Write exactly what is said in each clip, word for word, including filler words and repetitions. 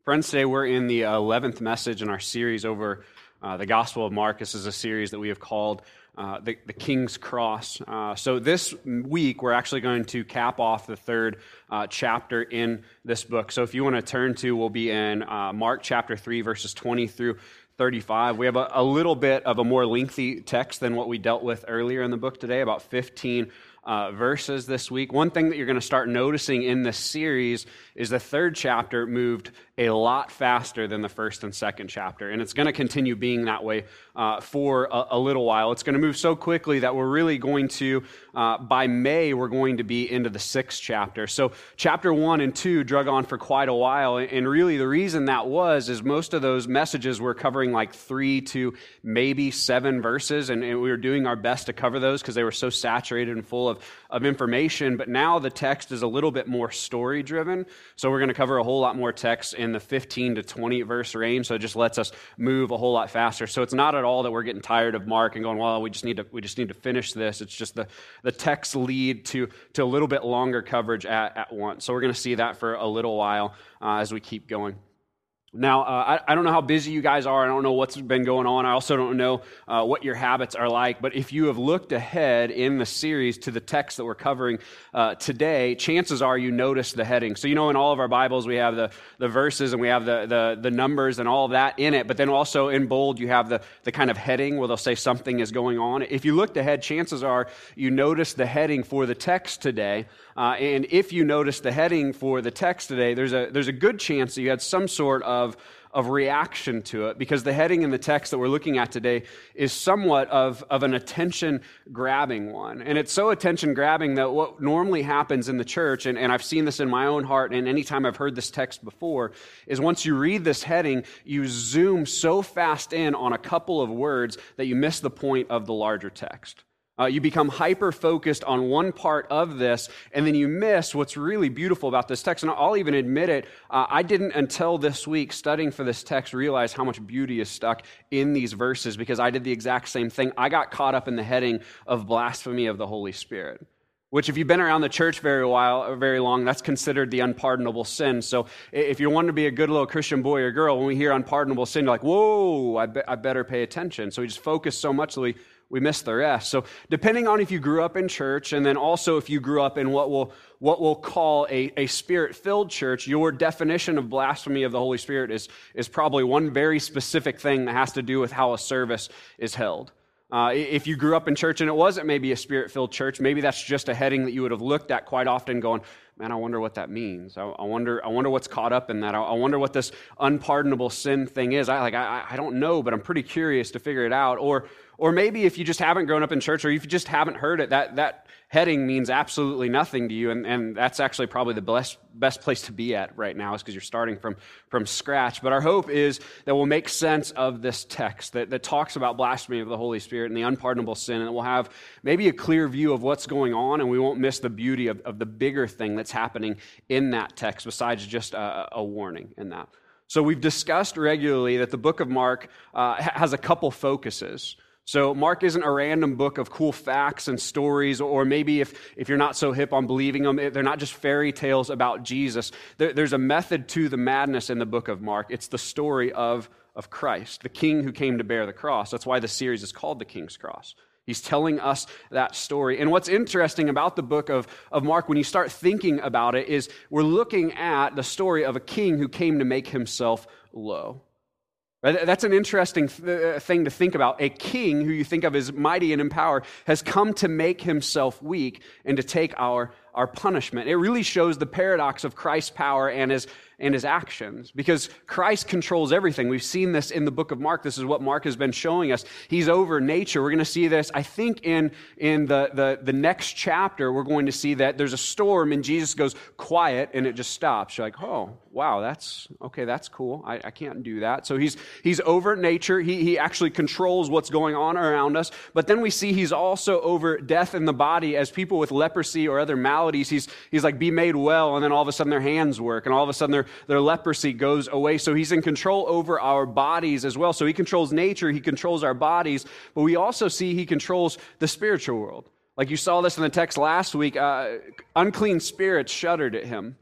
Friends, today we're in the eleventh message in our series over uh, the Gospel of Mark. This is a series that we have called uh, the, the King's Cross. Uh, so this week we're actually going to cap off the third uh, chapter in this book. So if you want to turn to, we'll be in uh, Mark chapter three, verses twenty through thirty-five. We have a, a little bit of a more lengthy text than what we dealt with earlier in the book today, about fifteen Uh, verses this week. One thing that you're going to start noticing in this series is the third chapter moved a lot faster than the first and second chapter, and it's going to continue being that way uh, for a, a little while. It's going to move so quickly that we're really going to, uh, by May, we're going to be into the sixth chapter. So chapter one and two drug on for quite a while, and really the reason that was is most of those messages were covering like three to maybe seven verses, and, and we were doing our best to cover those because they were so saturated and full of of information, but now the text is a little bit more story-driven, so we're going to cover a whole lot more text in the fifteen to twenty verse range, so it just lets us move a whole lot faster. So it's not at all that we're getting tired of Mark and going, well, we just need to we just need to finish this. It's just the, the texts lead to, to a little bit longer coverage at, at once. So we're going to see that for a little while uh, as we keep going. Now, uh, I, I don't know how busy you guys are. I don't know what's been going on. I also don't know uh, what your habits are like. But if you have looked ahead in the series to the text that we're covering uh, today, chances are you noticed the heading. So, you know, in all of our Bibles, we have the, the verses and we have the, the, the numbers and all of that in it. But then also in bold, you have the, the kind of heading where they'll say something is going on. If you looked ahead, chances are you noticed the heading for the text today. Uh, and if you noticed the heading for the text today, there's a there's a good chance that you had some sort of, of reaction to it, because the heading in the text that we're looking at today is somewhat of, of an attention-grabbing one. And it's so attention-grabbing that what normally happens in the church, and, and I've seen this in my own heart, and anytime I've heard this text before, is once you read this heading, you zoom so fast in on a couple of words that you miss the point of the larger text. Uh, you become hyper-focused on one part of this, and then you miss what's really beautiful about this text. And I'll even admit it, uh, I didn't until this week, studying for this text, realize how much beauty is stuck in these verses, because I did the exact same thing. I got caught up in the heading of blasphemy of the Holy Spirit, which if you've been around the church very while, very long, that's considered the unpardonable sin. So if you want to be a good little Christian boy or girl, when we hear unpardonable sin, you're like, whoa, I, be- I better pay attention. So we just focus so much that we We miss the rest. So depending on if you grew up in church, and then also if you grew up in what we'll, what we'll call a, a Spirit-filled church, your definition of blasphemy of the Holy Spirit is, is probably one very specific thing that has to do with how a service is held. Uh, if you grew up in church and it wasn't maybe a Spirit-filled church, maybe that's just a heading that you would have looked at quite often going, man, I wonder what that means. I, I wonder I wonder what's caught up in that. I, I wonder what this unpardonable sin thing is. I like I, I don't know, but I'm pretty curious to figure it out. Or or maybe if you just haven't grown up in church, or if you just haven't heard it, that that heading means absolutely nothing to you, and, and that's actually probably the best best place to be at right now, is because you're starting from, from scratch. But our hope is that we'll make sense of this text that, that talks about blasphemy of the Holy Spirit and the unpardonable sin, and we'll have maybe a clear view of what's going on, and we won't miss the beauty of, of the bigger thing that's happening in that text besides just a, a warning in that. So we've discussed regularly that the book of Mark uh, has a couple focuses. So Mark isn't a random book of cool facts and stories, or maybe if, if you're not so hip on believing them, they're not just fairy tales about Jesus. There, there's a method to the madness in the book of Mark. It's the story of, of Christ, the King who came to bear the cross. That's why the series is called The King's Cross. He's telling us that story. And what's interesting about the book of, of Mark, when you start thinking about it, is we're looking at the story of a king who came to make himself low. That's an interesting th- thing to think about. A king who you think of as mighty and in power has come to make himself weak and to take our, our punishment. It really shows the paradox of Christ's power and his and his actions, because Christ controls everything. We've seen this in the book of Mark. This is what Mark has been showing us. He's over nature. We're going to see this, I think, in, in the, the, the next chapter. We're going to see that there's a storm and Jesus goes quiet and it just stops. You're like, oh, wow, that's, okay, that's cool. I, I can't do that. So he's he's over nature. He, he actually controls what's going on around us. But then we see he's also over death in the body. As people with leprosy or other maladies, he's, he's like, be made well, and then all of a sudden their hands work, and all of a sudden their Their leprosy goes away. So he's in control over our bodies as well. So he controls nature, he controls our bodies, but we also see he controls the spiritual world. Like you saw this in the text last week, uh, unclean spirits shuddered at him.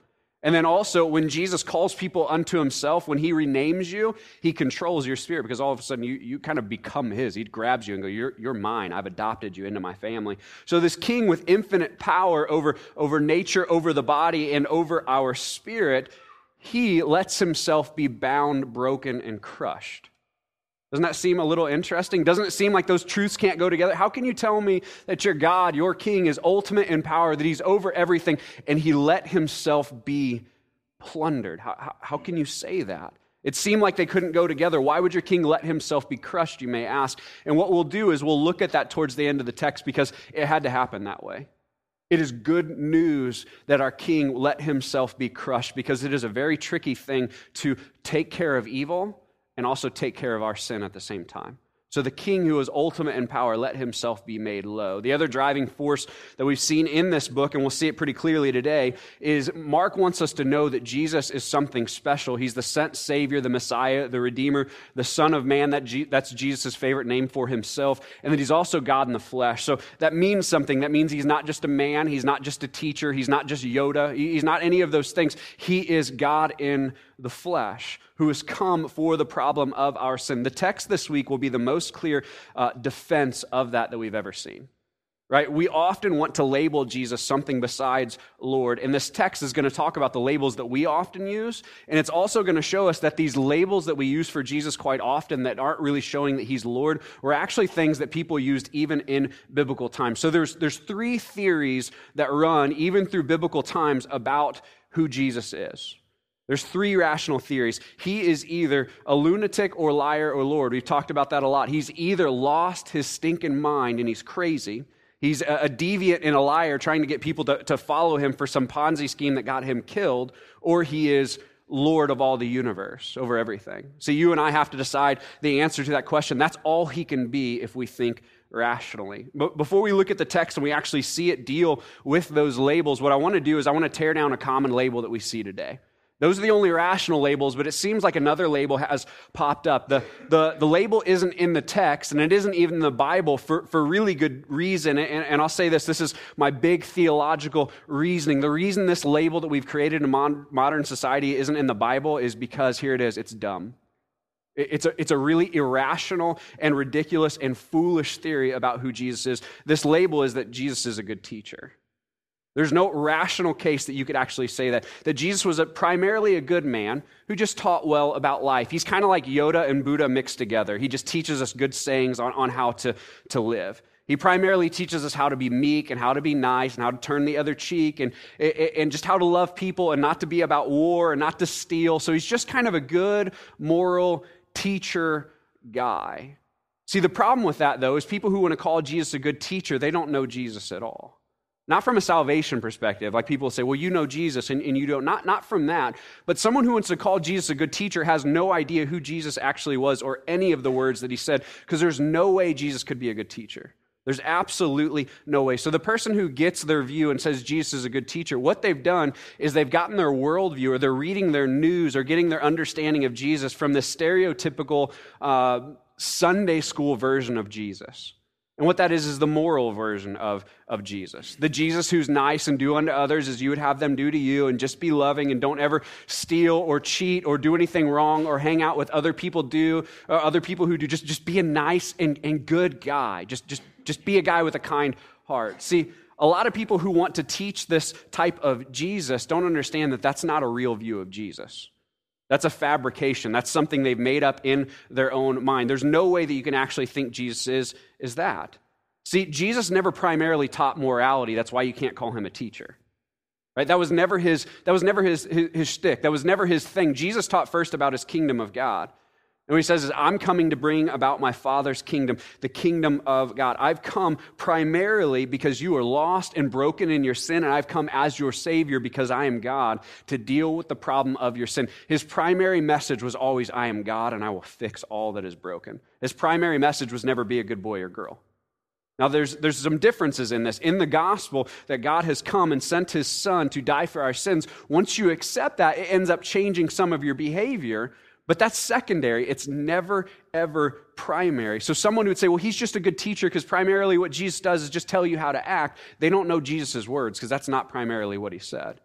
And then also, when Jesus calls people unto himself, when he renames you, he controls your spirit, because all of a sudden you, you kind of become his. He grabs you and goes, you're, you're mine. I've adopted you into my family. So this king with infinite power over, over nature, over the body, and over our spirit, he lets himself be bound, broken, and crushed. Doesn't that seem a little interesting? Doesn't it seem like those truths can't go together? How can you tell me that your God, your king, is ultimate in power, that he's over everything, and he let himself be plundered? How, how, how can you say that? It seemed like they couldn't go together. Why would your king let himself be crushed, you may ask? And what we'll do is we'll look at that towards the end of the text, because it had to happen that way. It is good news that our king let himself be crushed, because it is a very tricky thing to take care of evil and also take care of our sin at the same time. So the king who is ultimate in power let himself be made low. The other driving force that we've seen in this book, and we'll see it pretty clearly today, is Mark wants us to know that Jesus is something special. He's the sent Savior, the Messiah, the Redeemer, the Son of Man. That G- that's Jesus' favorite name for himself. And that he's also God in the flesh. So that means something. That means he's not just a man. He's not just a teacher. He's not just Yoda. He's not any of those things. He is God in the flesh, who has come for the problem of our sin. The text this week will be the most clear uh, defense of that that we've ever seen. Right? We often want to label Jesus something besides Lord, and this text is going to talk about the labels that we often use, and it's also going to show us that these labels that we use for Jesus quite often that aren't really showing that he's Lord were actually things that people used even in biblical times. So there's, there's three theories that run even through biblical times about who Jesus is. There's three rational theories. He is either a lunatic or liar or Lord. We've talked about that a lot. He's either lost his stinking mind and he's crazy. He's a, a deviant and a liar trying to get people to, to follow him for some Ponzi scheme that got him killed, or he is Lord of all the universe, over everything. So you and I have to decide the answer to that question. That's all he can be if we think rationally. But before we look at the text and we actually see it deal with those labels, what I want to do is I want to tear down a common label that we see today. Those are the only rational labels, but it seems like another label has popped up. The, the, the label isn't in the text, and it isn't even in the Bible for, for really good reason. And, and I'll say this, this is my big theological reasoning. The reason this label that we've created in mon- modern society isn't in the Bible is because, here it is, it's dumb. It, it's, a, it's a really irrational and ridiculous and foolish theory about who Jesus is. This label is that Jesus is a good teacher. There's no rational case that you could actually say that. That Jesus was a, primarily a good man who just taught well about life. He's kind of like Yoda and Buddha mixed together. He just teaches us good sayings on, on how to, to live. He primarily teaches us how to be meek and how to be nice and how to turn the other cheek and, and just how to love people and not to be about war and not to steal. So he's just kind of a good, moral teacher guy. See, the problem with that, though, is people who want to call Jesus a good teacher, they don't know Jesus at all. Not from a salvation perspective, like people say, well, you know Jesus and, and you don't. Not, not from that, but someone who wants to call Jesus a good teacher has no idea who Jesus actually was or any of the words that he said, because there's no way Jesus could be a good teacher. There's absolutely no way. So the person who gets their view and says Jesus is a good teacher, what they've done is they've gotten their worldview, or they're reading their news or getting their understanding of Jesus from the stereotypical uh, Sunday school version of Jesus. And what that is is the moral version of, of Jesus. The Jesus who's nice and do unto others as you would have them do to you, and just be loving and don't ever steal or cheat or do anything wrong or hang out with other people do, or other people who do. Just, just be a nice and, and good guy. Just, just, just be a guy with a kind heart. See, a lot of people who want to teach this type of Jesus don't understand that that's not a real view of Jesus. That's a fabrication. That's something they've made up in their own mind. There's no way that you can actually think Jesus is, is that. See, Jesus never primarily taught morality. That's why you can't call him a teacher. Right? That was never his, that was never his, his, his shtick. That was never his thing. Jesus taught first about his kingdom of God. And what he says is, I'm coming to bring about my Father's kingdom, the kingdom of God. I've come primarily because you are lost and broken in your sin, and I've come as your Savior because I am God to deal with the problem of your sin. His primary message was always, I am God and I will fix all that is broken. His primary message was never be a good boy or girl. Now, there's, there's some differences in this. In the gospel, that God has come and sent his Son to die for our sins, once you accept that, it ends up changing some of your behavior. But that's secondary. It's never, ever primary. So someone would say, well, he's just a good teacher because primarily what Jesus does is just tell you how to act. They don't know Jesus' words because that's not primarily what he said.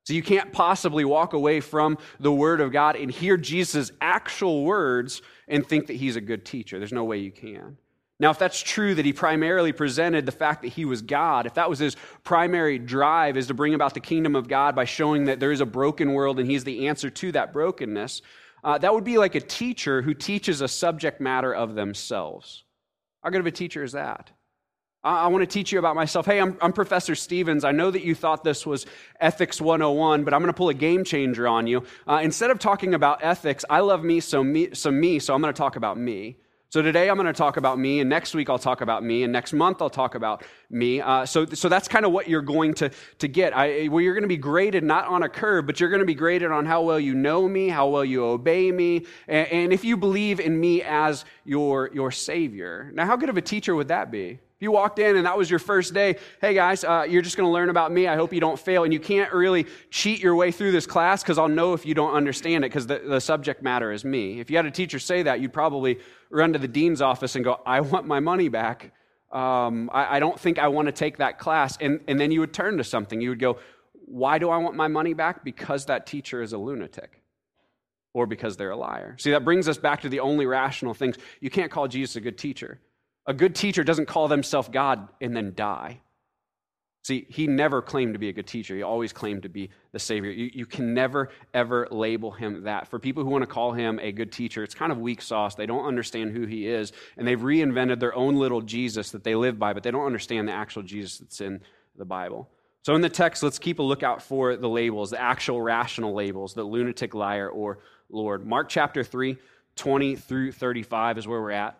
So you can't possibly walk away from the Word of God and hear Jesus' actual words and think that he's a good teacher. There's no way you can. Now, if that's true, that he primarily presented the fact that he was God, if that was his primary drive, is to bring about the kingdom of God by showing that there is a broken world and he's the answer to that brokenness, uh, that would be like a teacher who teaches a subject matter of themselves. How good of a teacher is that? I want to teach you about myself. Hey, I'm, I'm Professor Stevens. I know that you thought this was Ethics one oh one, but I'm going to pull a game changer on you. Uh, instead of talking about ethics, I love me, so me, so me, so I'm going to talk about me. So today I'm going to talk about me, and next week I'll talk about me, and next month I'll talk about me. Uh, so, so that's kind of what you're going to, to get. I, well, you're going to be graded not on a curve, but you're going to be graded on how well you know me, how well you obey me, and, and if you believe in me as your, your Savior. Now, how good of a teacher would that be? If you walked in and that was your first day, hey guys, uh, you're just going to learn about me. I hope you don't fail. And you can't really cheat your way through this class because I'll know if you don't understand it because the, the subject matter is me. If you had a teacher say that, you'd probably run to the dean's office and go, I want my money back. Um, I, I don't think I want to take that class. And, and then you would turn to something. You would go, why do I want my money back? Because that teacher is a lunatic. Or because they're a liar. See, that brings us back to the only rational things. You can't call Jesus a good teacher. A good teacher doesn't call themselves God and then die. See, he never claimed to be a good teacher. He always claimed to be the Savior. You, you can never, ever label him that. For people who want to call him a good teacher, it's kind of weak sauce. They don't understand who he is, and they've reinvented their own little Jesus that they live by, but they don't understand the actual Jesus that's in the Bible. So in the text, let's keep a lookout for the labels, the actual rational labels, the lunatic, liar, or Lord. Mark chapter three, twenty through thirty-five is where we're at.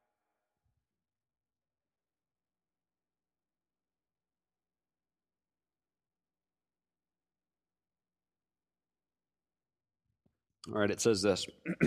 All right, it says this.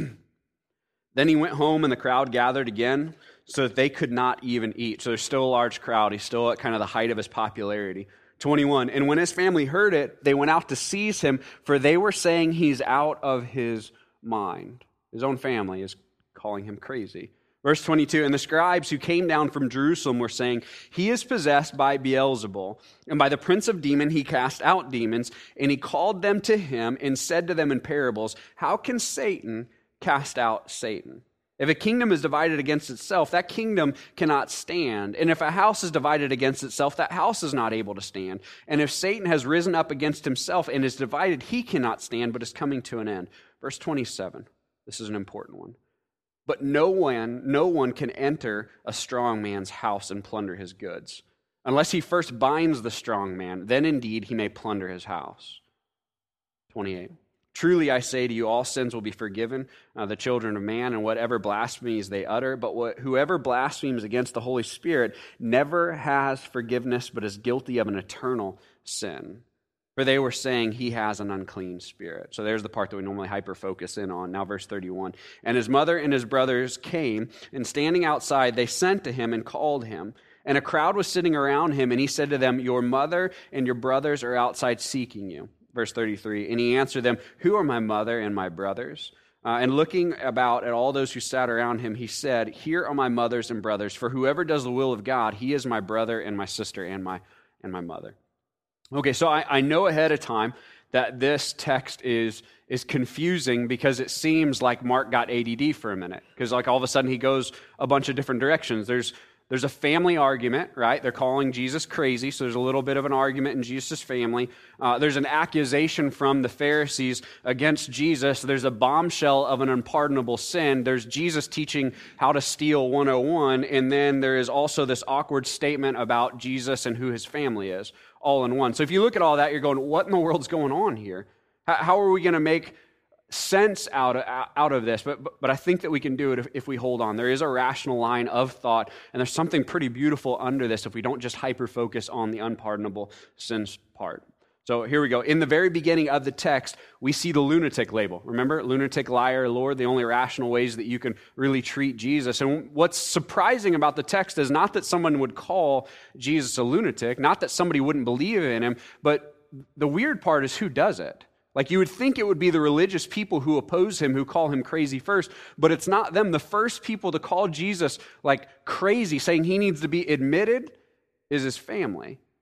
Then he went home and the crowd gathered again so that they could not even eat. So there's still a large crowd. He's still at kind of the height of his popularity. twenty-one, and when his family heard it, they went out to seize him, for they were saying he's out of his mind. His own family is calling him crazy. Verse twenty-two, and the scribes who came down from Jerusalem were saying, he is possessed by Beelzebul, and by the prince of demons he cast out demons, and he called them to him and said to them in parables, how can Satan cast out Satan? If a kingdom is divided against itself, that kingdom cannot stand. And if a house is divided against itself, that house is not able to stand. And if Satan has risen up against himself and is divided, he cannot stand, but is coming to an end. Verse twenty-seven, this is an important one. But no one, no one can enter a strong man's house and plunder his goods, unless he first binds the strong man. Then indeed he may plunder his house. twenty-eight. Truly I say to you, all sins will be forgiven uh, the children of man, and whatever blasphemies they utter. But what, whoever blasphemes against the Holy Spirit never has forgiveness, but is guilty of an eternal sin. For they were saying he has an unclean spirit. So there's the part that we normally hyper-focus in on. Now verse thirty-one. And his mother and his brothers came, and standing outside, they sent to him and called him. And a crowd was sitting around him, and he said to them, your mother and your brothers are outside seeking you. Verse thirty-three. And he answered them, who are my mother and my brothers? Uh, and looking about at all those who sat around him, he said, here are my mothers and brothers. For whoever does the will of God, he is my brother and my sister and my and my mother. Okay, so I, I know ahead of time that this text is, is confusing because it seems like Mark got A D D for a minute. Because like all of a sudden he goes a bunch of different directions. There's there's a family argument, right? They're calling Jesus crazy, so there's a little bit of an argument in Jesus' family. Uh, there's an accusation from the Pharisees against Jesus. There's a bombshell of an unpardonable sin. There's Jesus teaching how to steal one oh one, and then there is also this awkward statement about Jesus and who his family is, all in one. So if you look at all that, you're going, what in the world's going on here? How, how are we going to make sense out of, out of this? But, but but I think that we can do it if, if we hold on. There is a rational line of thought, and there's something pretty beautiful under this if we don't just hyper-focus on the unpardonable sins part. So here we go. In the very beginning of the text, we see the lunatic label. Remember, lunatic, liar, Lord, the only rational ways that you can really treat Jesus. And what's surprising about the text is not that someone would call Jesus a lunatic, not that somebody wouldn't believe in him, but the weird part is who does it. Like you would think it would be the religious people who oppose him, who call him crazy first, but it's not them. The first people to call Jesus like crazy, saying he needs to be admitted, is his family.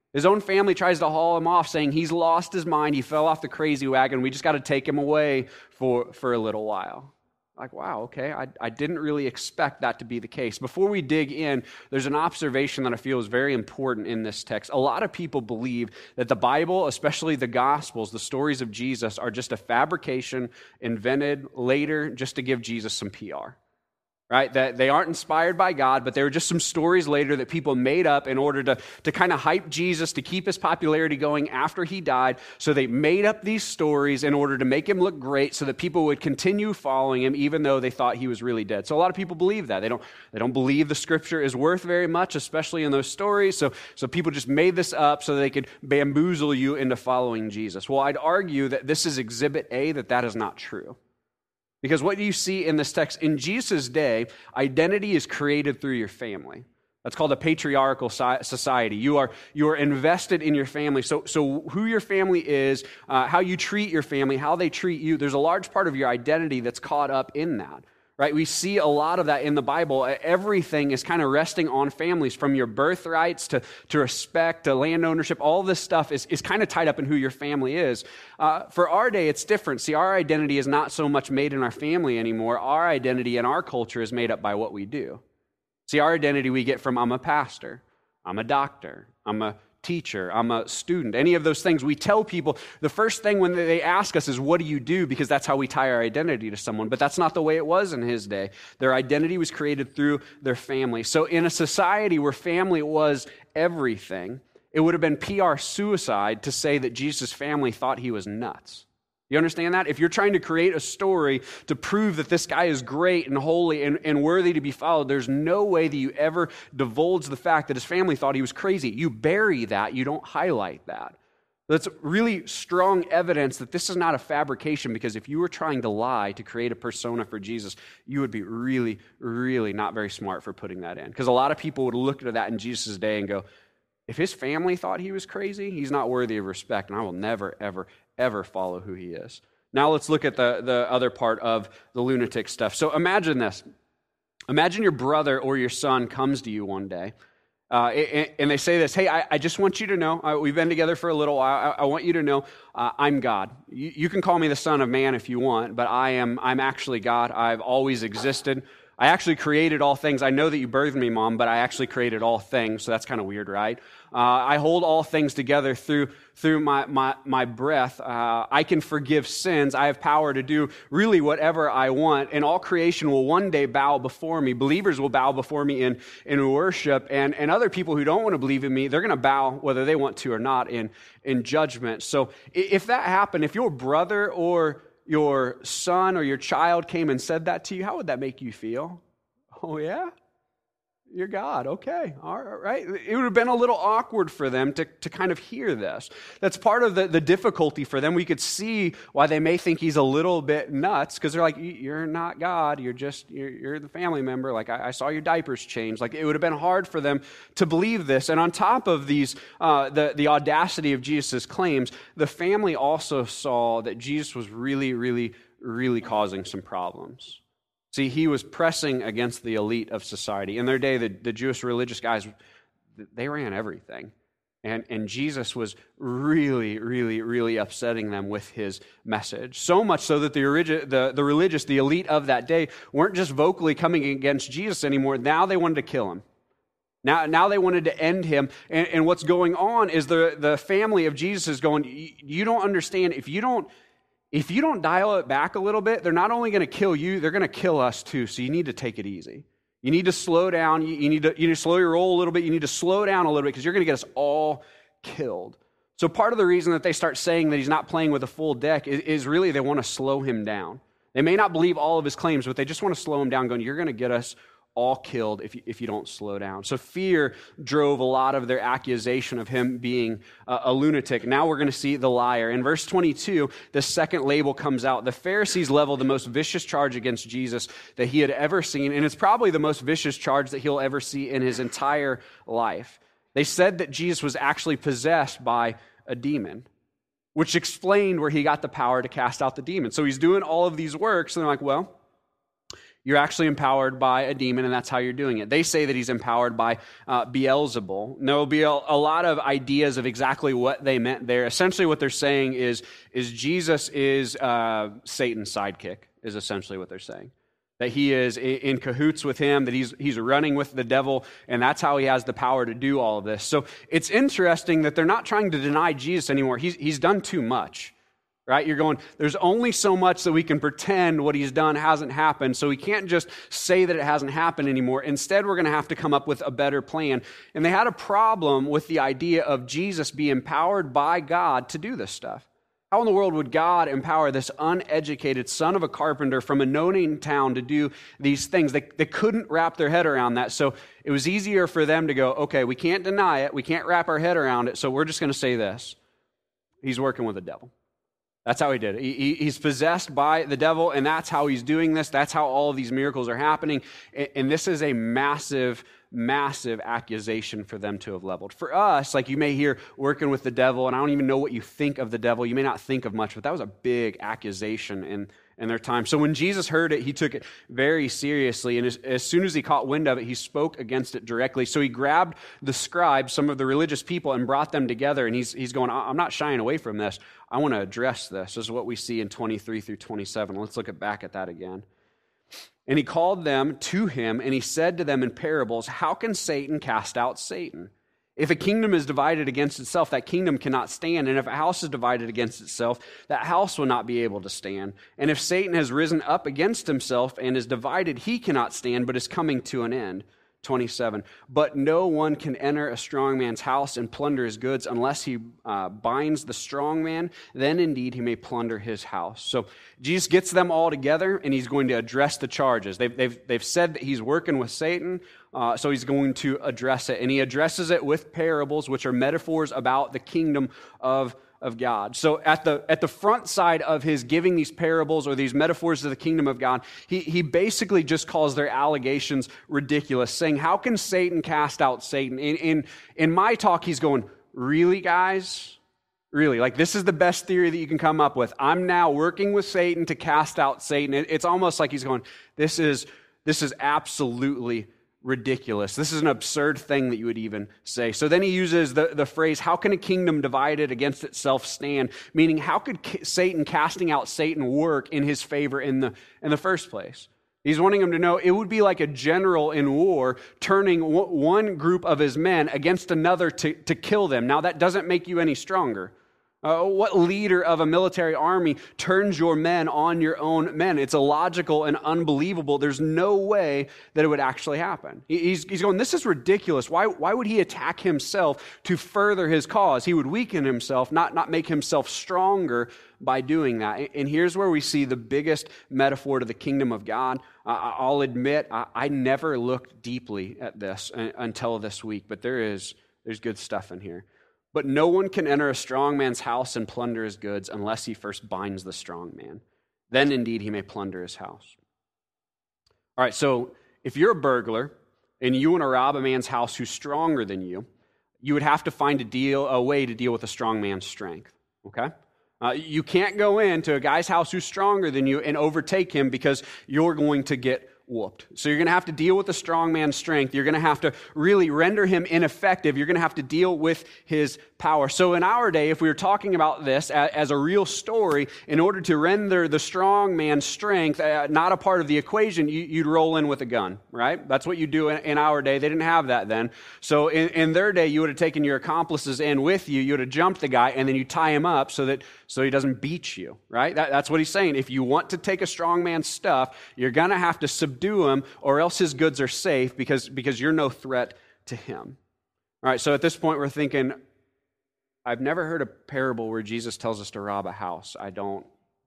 His own family tries to haul him off, saying he's lost his mind, he fell off the crazy wagon, we just got to take him away for, for a little while. Like, wow, okay, I, I didn't really expect that to be the case. Before we dig in, there's an observation that I feel is very important in this text. A lot of people believe that the Bible, especially the Gospels, the stories of Jesus, are just a fabrication invented later just to give Jesus some P R. Right? That they aren't inspired by God, but they were just some stories later that people made up in order to, to kind of hype Jesus, to keep his popularity going after he died. So they made up these stories in order to make him look great so that people would continue following him even though they thought he was really dead. So a lot of people believe that. They don't, they don't believe the scripture is worth very much, especially in those stories. So, so people just made this up so they could bamboozle you into following Jesus. Well, I'd argue that this is exhibit A, that that is not true. Because what you see in this text, in Jesus' day, identity is created through your family. That's called a patriarchal society. You are, you are invested in your family. So, so who your family is, uh, how you treat your family, how they treat you, there's a large part of your identity that's caught up in that. Right? We see a lot of that in the Bible. Everything is kind of resting on families, from your birthrights to, to respect to land ownership. All this stuff is, is kind of tied up in who your family is. Uh, for our day, it's different. See, our identity is not so much made in our family anymore. Our identity in our culture is made up by what we do. See, our identity we get from I'm a pastor, I'm a doctor, I'm a teacher, I'm a student, any of those things. We tell people, the first thing when they ask us is, what do you do? Because that's how we tie our identity to someone. But that's not the way it was in his day. Their identity was created through their family. So in a society where family was everything, it would have been P R suicide to say that Jesus' family thought he was nuts. You understand that? If you're trying to create a story to prove that this guy is great and holy and, and worthy to be followed, there's no way that you ever divulge the fact that his family thought he was crazy. You bury that. You don't highlight that. That's really strong evidence that this is not a fabrication, because if you were trying to lie to create a persona for Jesus, you would be really, really not very smart for putting that in. Because a lot of people would look at that in Jesus' day and go, if his family thought he was crazy, he's not worthy of respect, and I will never, ever, ever follow who he is. Now let's look at the, the other part of the lunatic stuff. So imagine this. Imagine your brother or your son comes to you one day, uh, and, and they say this, hey, I, I just want you to know, uh, we've been together for a little while, I, I want you to know uh, I'm God. You, you can call me the Son of Man if you want, but I am, I'm actually God. I've always existed. I actually created all things. I know that you birthed me, Mom, but I actually created all things, so that's kind of weird, right? Uh, I hold all things together through through my my, my breath. Uh, I can forgive sins. I have power to do really whatever I want, and all creation will one day bow before me. Believers will bow before me in, in worship, and, and other people who don't want to believe in me, they're going to bow whether they want to or not in, in judgment. So if that happened, if your brother or your son or your child came and said that to you, how would that make you feel? Oh, yeah? You're God. Okay. All right. It would have been a little awkward for them to, to kind of hear this. That's part of the, the difficulty for them. We could see why they may think he's a little bit nuts, because they're like, you're not God. You're just, you're, you're the family member. Like, I, I saw your diapers change. Like, it would have been hard for them to believe this. And on top of these, uh, the, the audacity of Jesus' claims, the family also saw that Jesus was really, really, really causing some problems. See, he was pressing against the elite of society. In their day, the, the Jewish religious guys, they ran everything. And, and Jesus was really, really, really upsetting them with his message. So much so that the, origi- the, the religious, the elite of that day, weren't just vocally coming against Jesus anymore. Now they wanted to kill him. Now, now they wanted to end him. And, and what's going on is the, the family of Jesus is going, you don't understand, if you don't If you don't dial it back a little bit, they're not only going to kill you, they're going to kill us too. So you need to take it easy. You need to slow down. You, you, need to, you need to slow your roll a little bit. You need to slow down a little bit, because you're going to get us all killed. So part of the reason that they start saying that he's not playing with a full deck is, is really they want to slow him down. They may not believe all of his claims, but they just want to slow him down, going, you're going to get us all killed if you, if you don't slow down. So fear drove a lot of their accusation of him being a, a lunatic. Now we're going to see the liar. In verse twenty-two, the second label comes out. The Pharisees level the most vicious charge against Jesus that he had ever seen, and it's probably the most vicious charge that he'll ever see in his entire life. They said that Jesus was actually possessed by a demon, which explained where he got the power to cast out the demon. So he's doing all of these works, and they're like, well, You're actually empowered by a demon, and that's how you're doing it. They say that he's empowered by uh, Beelzebul. There will be a, a lot of ideas of exactly what they meant there. Essentially what they're saying is, is Jesus is uh, Satan's sidekick, is essentially what they're saying. That he is in cahoots with him, that he's he's running with the devil, and that's how he has the power to do all of this. So it's interesting that they're not trying to deny Jesus anymore. He's, he's done too much. Right? You're going, there's only so much that we can pretend what he's done hasn't happened, so we can't just say that it hasn't happened anymore. Instead, we're going to have to come up with a better plan. And they had a problem with the idea of Jesus being empowered by God to do this stuff. How in the world would God empower this uneducated son of a carpenter from a no-name town to do these things? They, they couldn't wrap their head around that, so it was easier for them to go, okay, we can't deny it, we can't wrap our head around it, so we're just going to say this. He's working with the devil. That's how he did it. He, he's possessed by the devil, and that's how he's doing this. That's how all of these miracles are happening. And, and this is a massive, massive accusation for them to have leveled. For us, like you may hear working with the devil, and I don't even know what you think of the devil. You may not think of much, but that was a big accusation in, in their time. So when Jesus heard it, he took it very seriously, and as, as soon as he caught wind of it, he spoke against it directly. So he grabbed the scribes, some of the religious people, and brought them together, and he's, he's going, I'm not shying away from this. I want to address this. This is what we see in twenty-three through twenty-seven. Let's look at back at that again. And he called them to him, and he said to them in parables, how can Satan cast out Satan? If a kingdom is divided against itself, that kingdom cannot stand. And if a house is divided against itself, that house will not be able to stand. And if Satan has risen up against himself and is divided, he cannot stand, but is coming to an end. twenty-seven. But no one can enter a strong man's house and plunder his goods unless he uh, binds the strong man. Then indeed he may plunder his house. So Jesus gets them all together, and he's going to address the charges. They've, they've, they've said that he's working with Satan, uh, so he's going to address it. And he addresses it with parables, which are metaphors about the kingdom of of God. So at the at the front side of his giving these parables or these metaphors of the kingdom of God, he, he basically just calls their allegations ridiculous, saying, how can Satan cast out Satan? In, in, in my talk, he's going, really, guys? Really? Like, this is the best theory that you can come up with. I'm now working with Satan to cast out Satan. It, it's almost like he's going, this is this is absolutely ridiculous. This is an absurd thing that you would even say. So then he uses the, the phrase, how can a kingdom divided against itself stand? Meaning, how could Satan casting out Satan work in his favor in the in the first place? He's wanting him to know it would be like a general in war turning w- one group of his men against another to, to kill them. Now, that doesn't make you any stronger. Uh, what leader of a military army turns your men on your own men? It's illogical and unbelievable. There's no way that it would actually happen. He's, he's going, this is ridiculous. Why, why would he attack himself to further his cause? He would weaken himself, not, not make himself stronger by doing that. And here's where we see the biggest metaphor to the kingdom of God. Uh, I'll admit, I, I never looked deeply at this until this week, but there is there's good stuff in here. But no one can enter a strong man's house and plunder his goods unless he first binds the strong man. Then indeed he may plunder his house. All right, so if you're a burglar and you want to rob a man's house who's stronger than you, you would have to find a deal, a way to deal with a strong man's strength, okay? Uh, you can't go into a guy's house who's stronger than you and overtake him because you're going to get whooped. So you're going to have to deal with the strong man's strength. You're going to have to really render him ineffective. You're going to have to deal with his power. So in our day, if we were talking about this as a real story, in order to render the strong man's strength uh, not a part of the equation, you, you'd roll in with a gun, right? That's what you do in, in our day. They didn't have that then. So in, in their day, you would have taken your accomplices in with you. You would have jumped the guy, and then you tie him up so that so he doesn't beat you, right? That, that's what he's saying. If you want to take a strong man's stuff, you're going to have to subdue him, or else his goods are safe because, because you're no threat to him. All right, so at this point, we're thinking, I've never heard a parable where Jesus tells us to rob a house. I don't.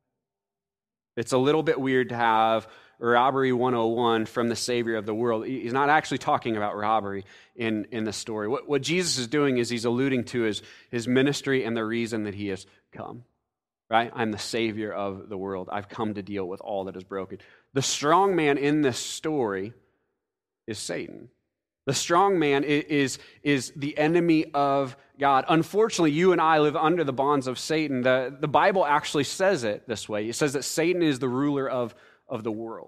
It's a little bit weird to have robbery one oh one from the Savior of the world. He's not actually talking about robbery in, in the story. What, what Jesus is doing is he's alluding to his, his ministry and the reason that he has come. Right? I'm the Savior of the world. I've come to deal with all that is broken. The strong man in this story is Satan. The strong man is, is the enemy of God. Unfortunately, you and I live under the bonds of Satan. The, the Bible actually says it this way. It says that Satan is the ruler of, of the world.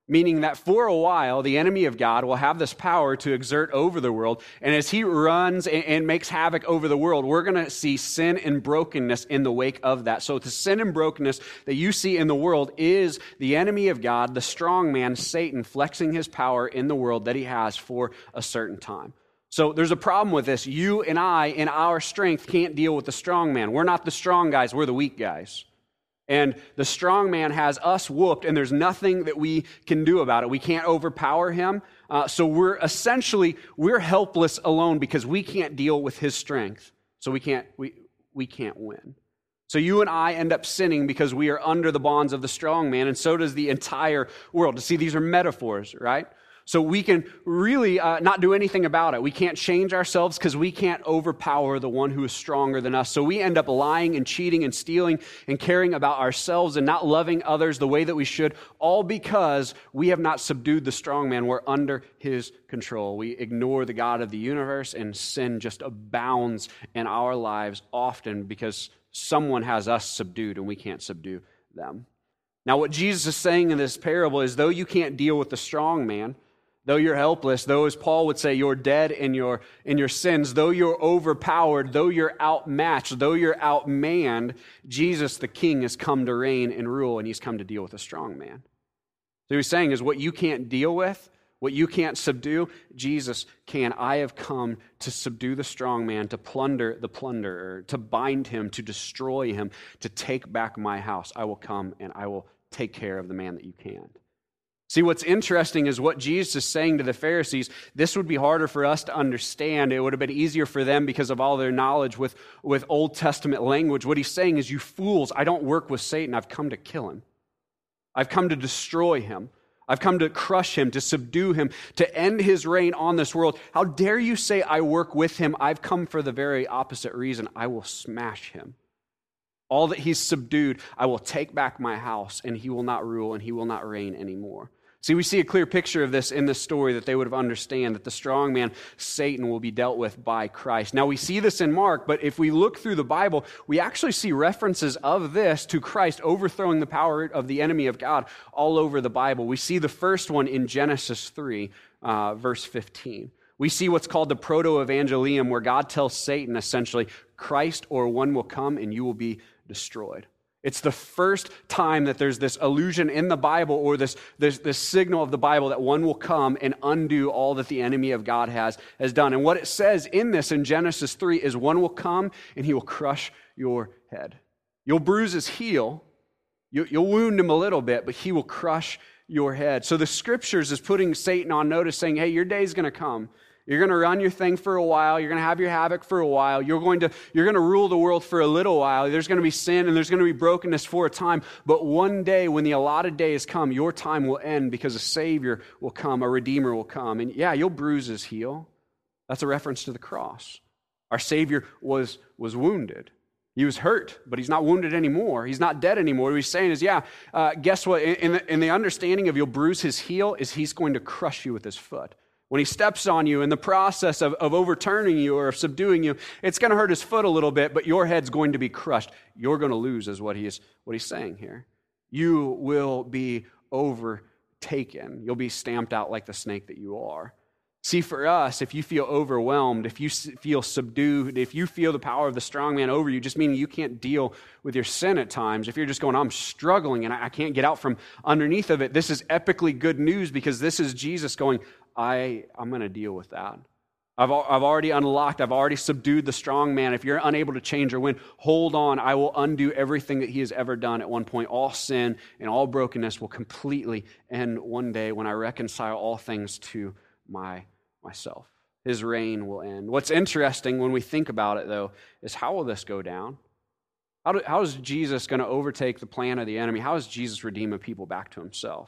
Meaning that for a while, the enemy of God will have this power to exert over the world. And as he runs and, and makes havoc over the world, we're going to see sin and brokenness in the wake of that. So the sin and brokenness that you see in the world is the enemy of God, the strong man, Satan, flexing his power in the world that he has for a certain time. So there's a problem with this. You and I, in our strength, can't deal with the strong man. We're not the strong guys, we're the weak guys. And the strong man has us whooped, and there's nothing that we can do about it. We can't overpower him. Uh, so we're essentially, we're helpless alone because we can't deal with his strength. So we can't, we, we can't win. So you and I end up sinning because we are under the bonds of the strong man, and so does the entire world. See, these are metaphors, right? So we can really uh, not do anything about it. We can't change ourselves because we can't overpower the one who is stronger than us. So we end up lying and cheating and stealing and caring about ourselves and not loving others the way that we should, all because we have not subdued the strong man. We're under his control. We ignore the God of the universe, and sin just abounds in our lives often because someone has us subdued and we can't subdue them. Now, what Jesus is saying in this parable is, though you can't deal with the strong man, though you're helpless, though, as Paul would say, you're dead in your, in your sins, though you're overpowered, though you're outmatched, though you're outmanned, Jesus, the King, has come to reign and rule, and he's come to deal with a strong man. So he's saying is what you can't deal with, what you can't subdue, Jesus can. I have come to subdue the strong man, to plunder the plunderer, to bind him, to destroy him, to take back my house. I will come and I will take care of the man that you can't. See, what's interesting is what Jesus is saying to the Pharisees. This would be harder for us to understand. It would have been easier for them because of all their knowledge with, with Old Testament language. What he's saying is, you fools, I don't work with Satan. I've come to kill him. I've come to destroy him. I've come to crush him, to subdue him, to end his reign on this world. How dare you say I work with him? I've come for the very opposite reason. I will smash him. All that he's subdued, I will take back my house, and he will not rule, and he will not reign anymore. See, we see a clear picture of this in this story, that they would have understand that the strong man, Satan, will be dealt with by Christ. Now, we see this in Mark, but if we look through the Bible, we actually see references of this to Christ overthrowing the power of the enemy of God all over the Bible. We see the first one in Genesis three, uh, verse fifteen. We see what's called the proto-evangelium, where God tells Satan, essentially, Christ or one will come and you will be destroyed. It's the first time that there's this allusion in the Bible, or this, this, this signal of the Bible, that one will come and undo all that the enemy of God has, has done. And what it says in this, in Genesis three, is one will come and he will crush your head. You'll bruise his heel, you, you'll wound him a little bit, but he will crush your head. So the Scriptures is putting Satan on notice, saying, hey, your day's going to come. You're going to run your thing for a while. You're going to have your havoc for a while. You're going to, you're going to rule the world for a little while. There's going to be sin and there's going to be brokenness for a time. But one day, when the allotted days come, your time will end because a Savior will come, a Redeemer will come. And yeah, you'll bruise his heel. That's a reference to the cross. Our Savior was, was wounded. He was hurt, but he's not wounded anymore. He's not dead anymore. What he's saying is, yeah, uh, guess what? In, in, the, in the understanding of you'll bruise his heel is he's going to crush you with his foot. When he steps on you in the process of, of overturning you or of subduing you, it's going to hurt his foot a little bit, but your head's going to be crushed. You're going to lose is what, he is, what he's saying here. You will be overtaken. You'll be stamped out like the snake that you are. See, for us, if you feel overwhelmed, if you feel subdued, if you feel the power of the strong man over you, just meaning you can't deal with your sin at times, if you're just going, I'm struggling and I can't get out from underneath of it, this is epically good news, because this is Jesus going, I, I'm going to deal with that. I've, I've already unlocked, I've already subdued the strong man. If you're unable to change or win, hold on. I will undo everything that he has ever done at one point. All sin and all brokenness will completely end one day when I reconcile all things to my myself. His reign will end. What's interesting when we think about it, though, is how will this go down? How, do, how is Jesus going to overtake the plan of the enemy? How is Jesus redeem a people back to himself?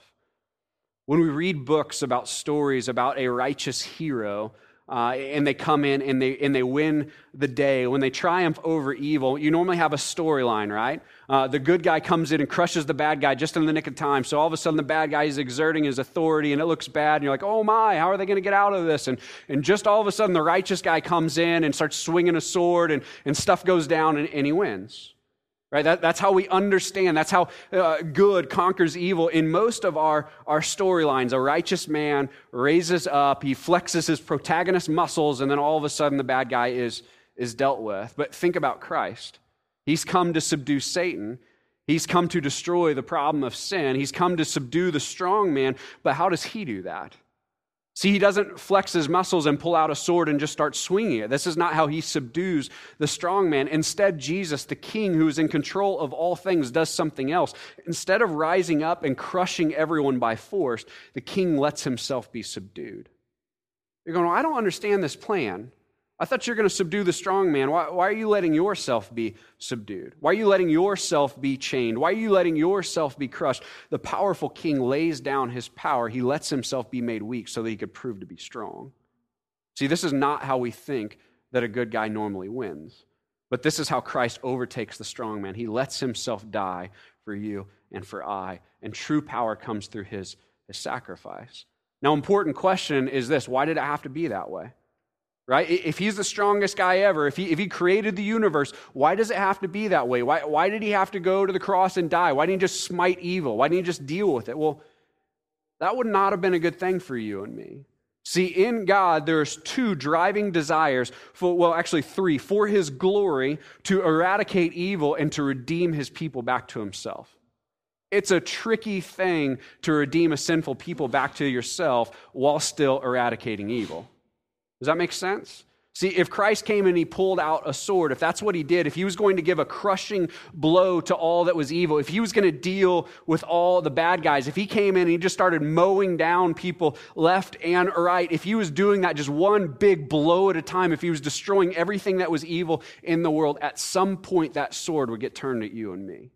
When we read books about stories about a righteous hero, uh, and they come in and they and they win the day, when they triumph over evil, you normally have a storyline, right? Uh, the good guy comes in and crushes the bad guy just in the nick of time. So all of a sudden the bad guy is exerting his authority and it looks bad. And you're like, oh my, how are they going to get out of this? And and just all of a sudden the righteous guy comes in and starts swinging a sword and, and stuff goes down and, and he wins. Right? That, that's how we understand. That's how uh, good conquers evil. In most of our, our storylines, a righteous man raises up, he flexes his protagonist muscles, and then all of a sudden the bad guy is, is dealt with. But think about Christ. He's come to subdue Satan. He's come to destroy the problem of sin. He's come to subdue the strong man. But how does he do that? See, he doesn't flex his muscles and pull out a sword and just start swinging it. This is not how he subdues the strong man. Instead, Jesus, the king who is in control of all things, does something else. Instead of rising up and crushing everyone by force, the king lets himself be subdued. You're going, well, I don't understand this plan. I thought you were going to subdue the strong man. Why, why are you letting yourself be subdued? Why are you letting yourself be chained? Why are you letting yourself be crushed? The powerful king lays down his power. He lets himself be made weak so that he could prove to be strong. See, this is not how we think that a good guy normally wins. But this is how Christ overtakes the strong man. He lets himself die for you and for I. And true power comes through his, his sacrifice. Now, important question is this. Why did it have to be that way? Right? If he's the strongest guy ever, if he, if he created the universe, why does it have to be that way? Why, why did he have to go to the cross and die? Why didn't he just smite evil? Why didn't he just deal with it? Well, that would not have been a good thing for you and me. See, in God, there's two driving desires, for, well, actually three, for his glory, to eradicate evil and to redeem his people back to himself. It's a tricky thing to redeem a sinful people back to yourself while still eradicating evil. Does that make sense? See, if Christ came and he pulled out a sword, if that's what he did, if he was going to give a crushing blow to all that was evil, if he was going to deal with all the bad guys, if he came in and he just started mowing down people left and right, if he was doing that just one big blow at a time, if he was destroying everything that was evil in the world, at some point that sword would get turned at you and me.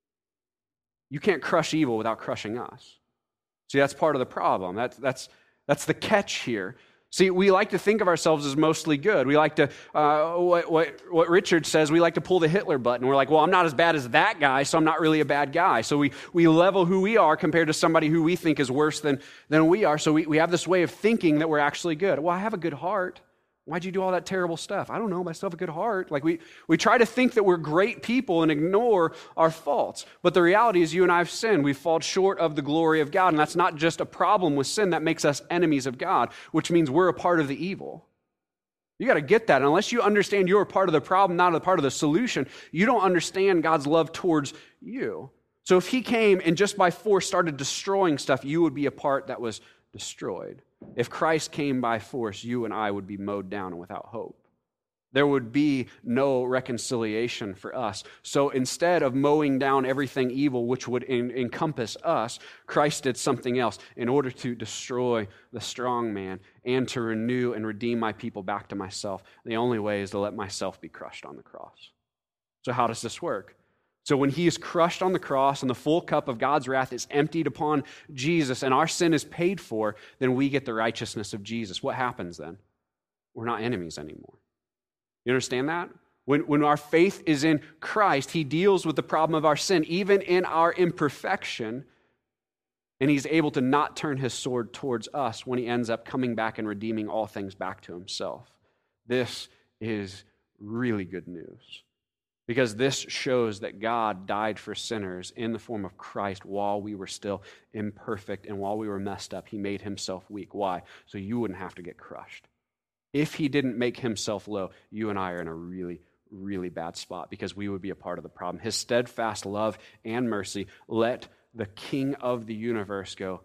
You can't crush evil without crushing us. See, that's part of the problem. That's, that's, that's the catch here. See, we like to think of ourselves as mostly good. We like to, uh, what, what, what Richard says, we like to pull the Hitler button. We're like, well, I'm not as bad as that guy, so I'm not really a bad guy. So we, we level who we are compared to somebody who we think is worse than, than we are. So we, we have this way of thinking that we're actually good. Well, I have a good heart. Why'd you do all that terrible stuff? I don't know, but I still have a good heart. Like we, we try to think that we're great people and ignore our faults. But the reality is you and I have sinned. We've fallen short of the glory of God. And that's not just a problem with sin. That makes us enemies of God, which means we're a part of the evil. You got to get that. Unless you understand you're a part of the problem, not a part of the solution, you don't understand God's love towards you. So if he came and just by force started destroying stuff, you would be a part that was destroyed. If Christ came by force, you and I would be mowed down and without hope. There would be no reconciliation for us. So instead of mowing down everything evil which would en- encompass us, Christ did something else in order to destroy the strong man and to renew and redeem my people back to myself. The only way is to let myself be crushed on the cross. So how does this work? So when he is crushed on the cross and the full cup of God's wrath is emptied upon Jesus and our sin is paid for, then we get the righteousness of Jesus. What happens then? We're not enemies anymore. You understand that? When, when our faith is in Christ, he deals with the problem of our sin, even in our imperfection, and he's able to not turn his sword towards us when he ends up coming back and redeeming all things back to himself. This is really good news. Because this shows that God died for sinners in the form of Christ while we were still imperfect and while we were messed up. He made himself weak. Why? So you wouldn't have to get crushed. If he didn't make himself low, you and I are in a really, really bad spot because we would be a part of the problem. His steadfast love and mercy let the King of the universe go,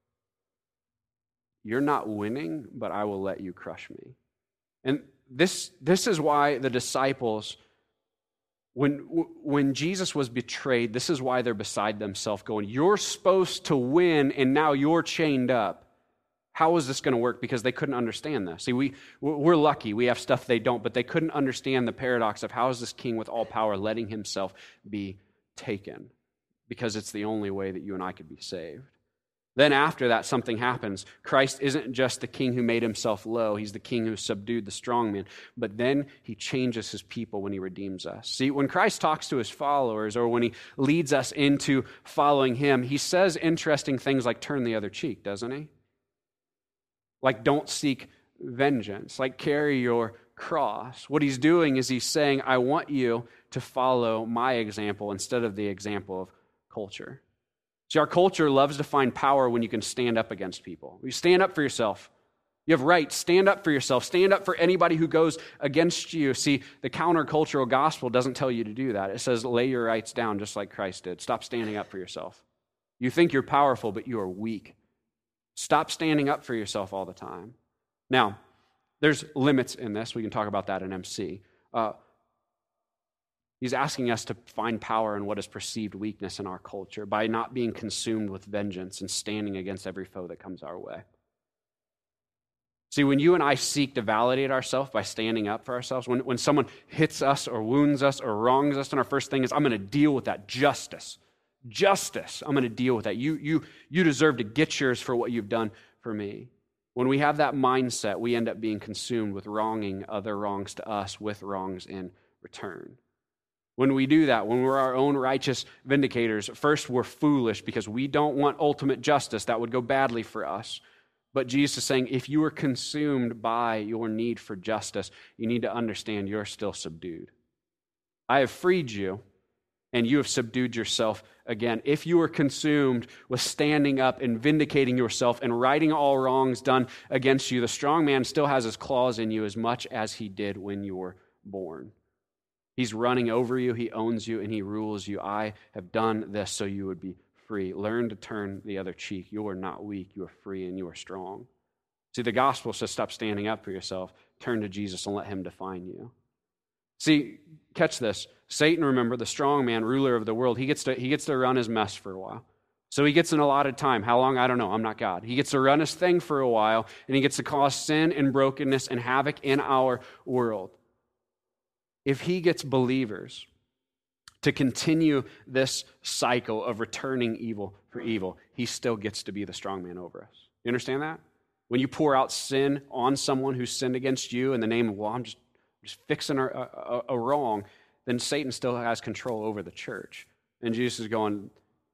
you're not winning, but I will let you crush me. And this, this is why the disciples... When, when Jesus was betrayed, this is why they're beside themselves going, you're supposed to win and now you're chained up. How is this going to work? Because they couldn't understand this. See, we, we're lucky. We have stuff they don't, but they couldn't understand the paradox of how is this king with all power letting himself be taken? Because it's the only way that you and I could be saved. Then after that, something happens. Christ isn't just the king who made himself low. He's the king who subdued the strong man. But then he changes his people when he redeems us. See, when Christ talks to his followers or when he leads us into following him, he says interesting things like turn the other cheek, doesn't he? Like don't seek vengeance. Like carry your cross, what he's doing is he's saying, I want you to follow my example instead of the example of culture. See, our culture loves to find power when you can stand up against people. You stand up for yourself. You have rights. Stand up for yourself. Stand up for anybody who goes against you. See, the countercultural gospel doesn't tell you to do that. It says lay your rights down just like Christ did. Stop standing up for yourself. You think you're powerful, but you are weak. Stop standing up for yourself all the time. Now, there's limits in this. We can talk about that in M C. Uh, he's asking us to find power in what is perceived weakness in our culture by not being consumed with vengeance and standing against every foe that comes our way. See, when you and I seek to validate ourselves by standing up for ourselves, when, when someone hits us or wounds us or wrongs us, and our first thing is, I'm going to deal with that justice. Justice. I'm going to deal with that. You, you, you deserve to get yours for what you've done for me. When we have that mindset, we end up being consumed with wronging other wrongs to us with wrongs in return. When we do that, when we're our own righteous vindicators, first we're foolish because we don't want ultimate justice. That would go badly for us. But Jesus is saying, if you are consumed by your need for justice, you need to understand you're still subdued. I have freed you, and you have subdued yourself again. If you are consumed with standing up and vindicating yourself and righting all wrongs done against you, the strong man still has his claws in you as much as he did when you were born. He's running over you, he owns you, and he rules you. I have done this so you would be free. Learn to turn the other cheek. You are not weak. You are free and you are strong. See, the gospel says stop standing up for yourself. Turn to Jesus and let him define you. See, catch this. Satan, remember, the strong man, ruler of the world, he gets to he gets to run his mess for a while. So he gets an allotted time. How long? I don't know. I'm not God. He gets to run his thing for a while, and he gets to cause sin and brokenness and havoc in our world. If he gets believers to continue this cycle of returning evil for evil, he still gets to be the strong man over us. You understand that? When you pour out sin on someone who sinned against you in the name of, well, I'm just, just fixing a, a, a wrong, then Satan still has control over the church. And Jesus is going,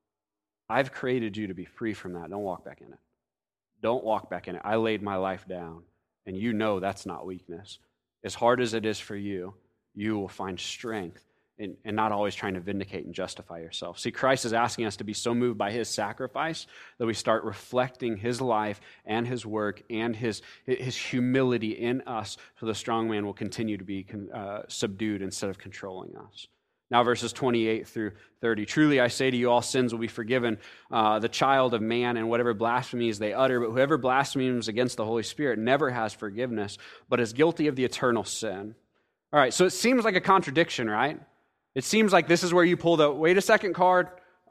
I've created you to be free from that. Don't walk back in it. Don't walk back in it. I laid my life down, and you know that's not weakness. As hard as it is for you, you will find strength and, and not always trying to vindicate and justify yourself. See, Christ is asking us to be so moved by his sacrifice that we start reflecting his life and his work and his, his humility in us, so the strong man will continue to be uh, subdued instead of controlling us. Now, verses twenty-eight through thirty. Truly I say to you, all sins will be forgiven uh, the child of man and whatever blasphemies they utter, but whoever blasphemes against the Holy Spirit never has forgiveness, but is guilty of the eternal sin. All right, so it seems like a contradiction, right? It seems like this is where you pull the, wait a second card.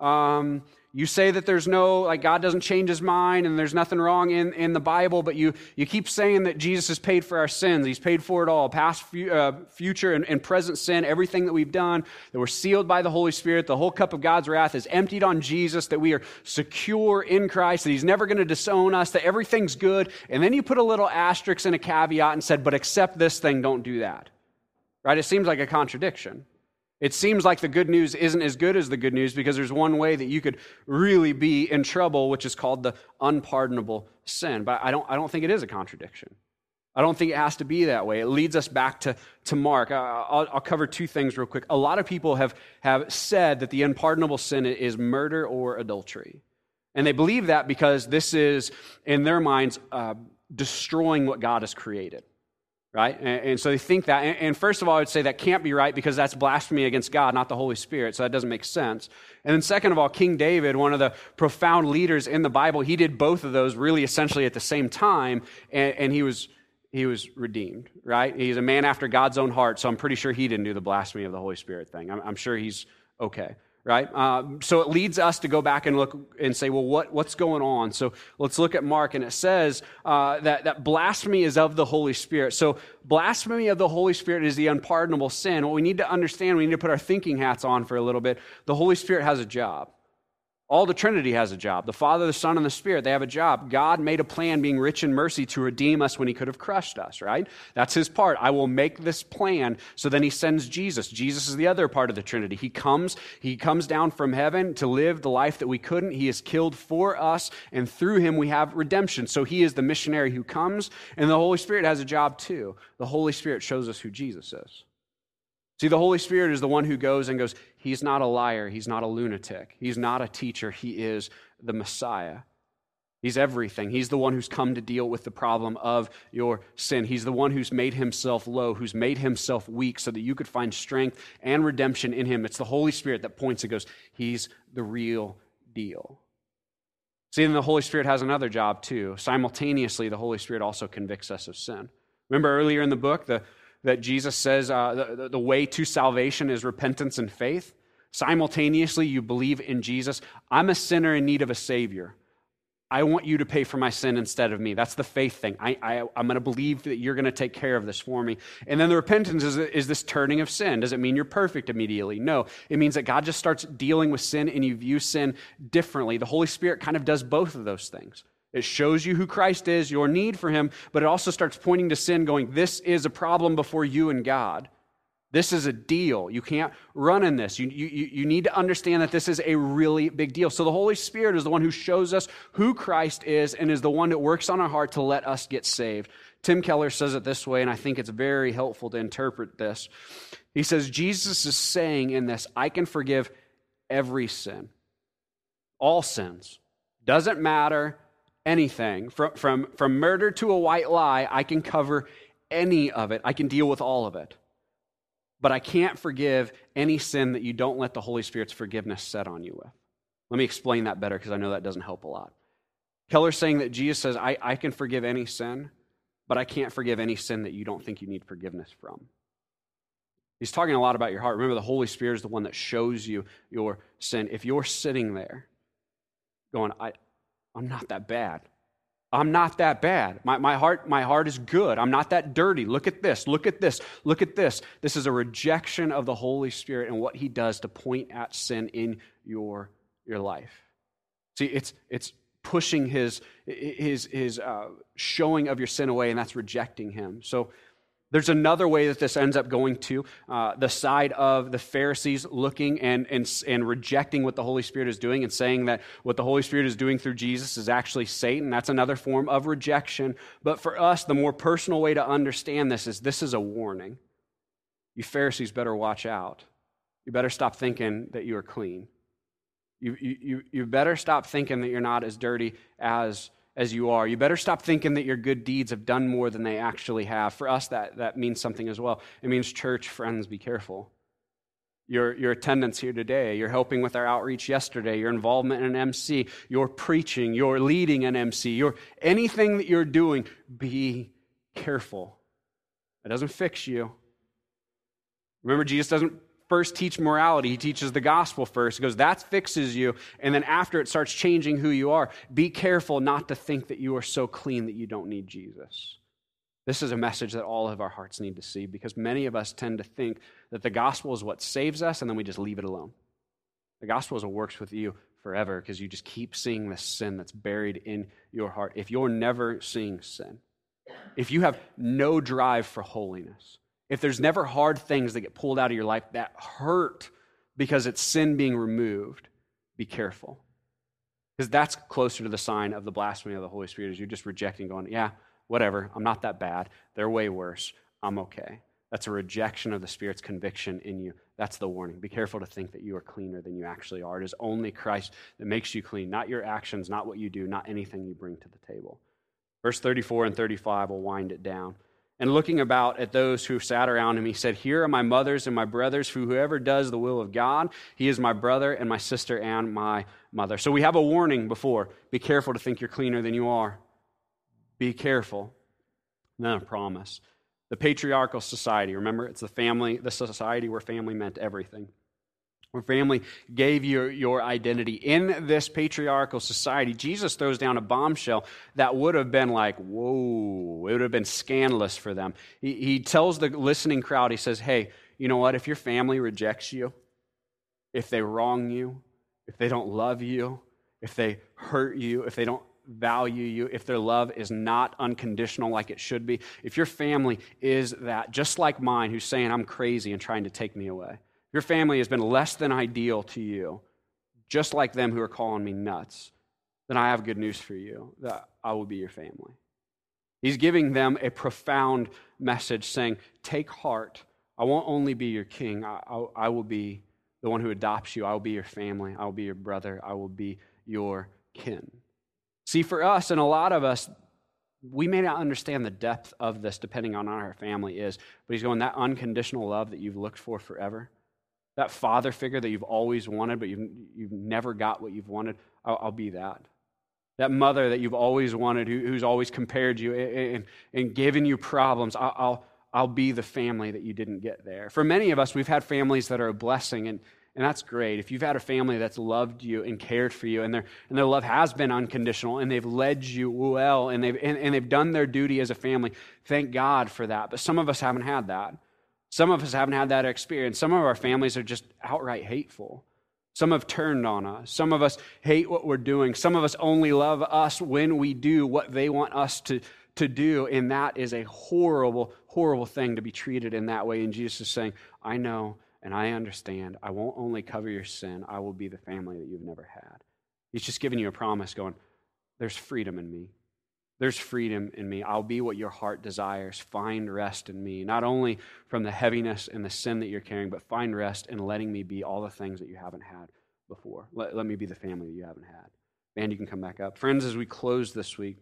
Um, you say that there's no, like God doesn't change his mind and there's nothing wrong in, in the Bible, but you, you keep saying that Jesus has paid for our sins. He's paid for it all, past, uh, future, and, and present sin, everything that we've done, that we're sealed by the Holy Spirit. The whole cup of God's wrath is emptied on Jesus, that we are secure in Christ, that he's never going to disown us, that everything's good. And then you put a little asterisk and a caveat and said, but except this thing, don't do that. Right? It seems like a contradiction. It seems like the good news isn't as good as the good news because there's one way that you could really be in trouble, which is called the unpardonable sin. But I don't, I don't think it is a contradiction. I don't think it has to be that way. It leads us back to, to Mark. I'll, I'll cover two things real quick. A lot of people have, have said that the unpardonable sin is murder or adultery. And they believe that because this is, in their minds, uh, destroying what God has created. Right? And, and so they think that, and, and first of all, I would say that can't be right because that's blasphemy against God, not the Holy Spirit, so that doesn't make sense. And then second of all, King David, one of the profound leaders in the Bible, he did both of those really essentially at the same time, and, and he was he was redeemed, right? He's a man after God's own heart, so I'm pretty sure he didn't do the blasphemy of the Holy Spirit thing. I'm, I'm sure he's okay. Right? Um, so it leads us to go back and look and say, well, what, what's going on? So let's look at Mark, and it says uh, that, that blasphemy is of the Holy Spirit. So blasphemy of the Holy Spirit is the unpardonable sin. What we need to understand, we need to put our thinking hats on for a little bit. The Holy Spirit has a job. All the Trinity has a job. The Father, the Son, and the Spirit, they have a job. God made a plan being rich in mercy to redeem us when he could have crushed us, right? That's his part. I will make this plan. So then he sends Jesus. Jesus is the other part of the Trinity. He comes, he comes down from heaven to live the life that we couldn't. He is killed for us, and through him we have redemption. So he is the missionary who comes, and the Holy Spirit has a job too. The Holy Spirit shows us who Jesus is. See, the Holy Spirit is the one who goes and goes, he's not a liar, he's not a lunatic, he's not a teacher, he is the Messiah. He's everything. He's the one who's come to deal with the problem of your sin. He's the one who's made himself low, who's made himself weak so that you could find strength and redemption in him. It's the Holy Spirit that points and goes, he's the real deal. See, and the Holy Spirit has another job too. Simultaneously, the Holy Spirit also convicts us of sin. Remember earlier in the book, the that Jesus says uh, the, the way to salvation is repentance and faith. Simultaneously, you believe in Jesus. I'm a sinner in need of a Savior. I want you to pay for my sin instead of me. That's the faith thing. I, I, I'm going to believe that you're going to take care of this for me. And then the repentance is, is this turning of sin. Does it mean you're perfect immediately? No. It means that God just starts dealing with sin and you view sin differently. The Holy Spirit kind of does both of those things. It shows you who Christ is, your need for him, but it also starts pointing to sin, going, this is a problem before you and God. This is a deal. You can't run in this. You, you, you need to understand that this is a really big deal. So the Holy Spirit is the one who shows us who Christ is and is the one that works on our heart to let us get saved. Tim Keller says it this way, and I think it's very helpful to interpret this. He says, Jesus is saying in this, I can forgive every sin. All sins. Doesn't matter. Anything. From, from, from murder to a white lie, I can cover any of it. I can deal with all of it. But I can't forgive any sin that you don't let the Holy Spirit's forgiveness set on you with. Let me explain that better because I know that doesn't help a lot. Keller's saying that Jesus says, I, I can forgive any sin, but I can't forgive any sin that you don't think you need forgiveness from. He's talking a lot about your heart. Remember, the Holy Spirit is the one that shows you your sin. If you're sitting there going, I... I'm not that bad. I'm not that bad. My, my heart, my heart is good. I'm not that dirty. Look at this. Look at this. Look at this. This is a rejection of the Holy Spirit and what he does to point at sin in your, your life. See, it's it's pushing his his his uh, showing of your sin away, and that's rejecting him. So there's another way that this ends up going to uh, the side of the Pharisees looking and, and, and rejecting what the Holy Spirit is doing and saying that what the Holy Spirit is doing through Jesus is actually Satan. That's another form of rejection. But for us, the more personal way to understand this is this is a warning. You Pharisees better watch out. You better stop thinking that you are clean. You, you, you better stop thinking that you're not as dirty as as you are. You better stop thinking that your good deeds have done more than they actually have. For us, that, that means something as well. It means, church friends, be careful. Your, your attendance here today, your helping with our outreach yesterday, your involvement in an M C, your preaching, your leading an M C, your anything that you're doing, be careful. It doesn't fix you. Remember, Jesus doesn't first teach morality. He teaches the gospel first. He goes, that fixes you. And then after it starts changing who you are, be careful not to think that you are so clean that you don't need Jesus. This is a message that all of our hearts need to see because many of us tend to think that the gospel is what saves us and then we just leave it alone. The gospel is what works with you forever because you just keep seeing this sin that's buried in your heart. If you're never seeing sin, if you have no drive for holiness, if there's never hard things that get pulled out of your life that hurt because it's sin being removed, be careful. Because that's closer to the sign of the blasphemy of the Holy Spirit, is you're just rejecting, going, yeah, whatever, I'm not that bad. They're way worse. I'm okay. That's a rejection of the Spirit's conviction in you. That's the warning. Be careful to think that you are cleaner than you actually are. It is only Christ that makes you clean, not your actions, not what you do, not anything you bring to the table. Verse thirty-four and thirty-five will wind it down. And looking about at those who sat around him, he said, here are my mothers and my brothers, for whoever does the will of God, he is my brother and my sister and my mother. So we have a warning before. Be careful to think you're cleaner than you are. Be careful. And then a promise. The patriarchal society, remember, it's the family, the society where family meant everything. Where family gave you your identity. In this patriarchal society, Jesus throws down a bombshell that would have been like, whoa, it would have been scandalous for them. He, he tells the listening crowd, he says, hey, you know what, if your family rejects you, if they wrong you, if they don't love you, if they hurt you, if they don't value you, if their love is not unconditional like it should be, if your family is that, just like mine, who's saying I'm crazy and trying to take me away, if your family has been less than ideal to you, just like them who are calling me nuts, then I have good news for you, that I will be your family. He's giving them a profound message saying, take heart. I won't only be your king. I, I, I will be the one who adopts you. I will be your family. I will be your brother. I will be your kin. See, for us, and a lot of us, we may not understand the depth of this depending on how our family is, but he's going, that unconditional love that you've looked for forever, that father figure that you've always wanted, but you've, you've never got what you've wanted, I'll, I'll be that. That mother that you've always wanted, who, who's always compared you and, and given you problems, I'll, I'll, I'll be the family that you didn't get there. For many of us, we've had families that are a blessing, and, and that's great. If you've had a family that's loved you and cared for you, and their, and their love has been unconditional, and they've led you well, and they've, and, and they've done their duty as a family, thank God for that. But some of us haven't had that. Some of us haven't had that experience. Some of our families are just outright hateful. Some have turned on us. Some of us hate what we're doing. Some of us only love us when we do what they want us to, to do, and that is a horrible, horrible thing to be treated in that way. And Jesus is saying, I know and I understand. I won't only cover your sin, I will be the family that you've never had. He's just giving you a promise going, there's freedom in me. There's freedom in me. I'll be what your heart desires. Find rest in me, not only from the heaviness and the sin that you're carrying, but find rest in letting me be all the things that you haven't had before. Let, let me be the family that you haven't had. Man, you can come back up. Friends, as we close this week,